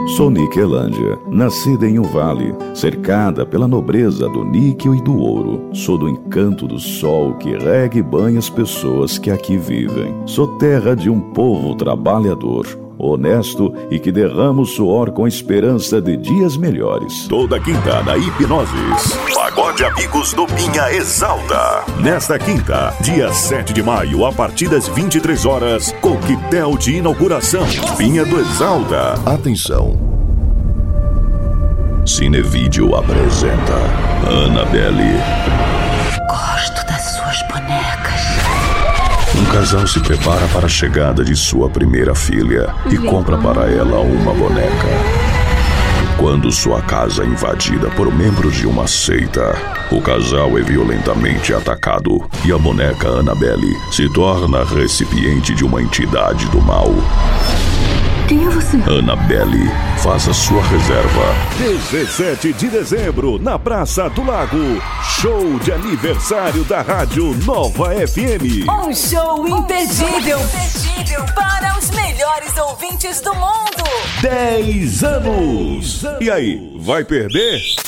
Sou Niquelândia, nascida em um vale, cercada pela nobreza do níquel e do ouro. Sou do encanto do sol que rega e banha as pessoas que aqui vivem. Sou terra de um povo trabalhador, honesto e que derrama o suor com esperança de dias melhores. Toda quinta na Hipnoses, Pagode Amigos do Pinha Exalta. Nesta quinta, dia 7 de maio, a partir das 23 horas, coquetel de inauguração. Pinha do Exalta. Atenção. Cinevídeo apresenta Annabelle. Gosto das suas bonecas. Um casal se prepara para a chegada de sua primeira filha e compra para ela uma boneca. Quando sua casa é invadida por membros de uma seita, o casal é violentamente atacado e a boneca Annabelle se torna recipiente de uma entidade do mal. Quem é você? Annabelle, faça sua reserva. 17 de dezembro, na Praça do Lago. Show de aniversário da Rádio Nova FM. Um show imperdível para os melhores ouvintes do mundo. 10 anos. E aí, vai perder?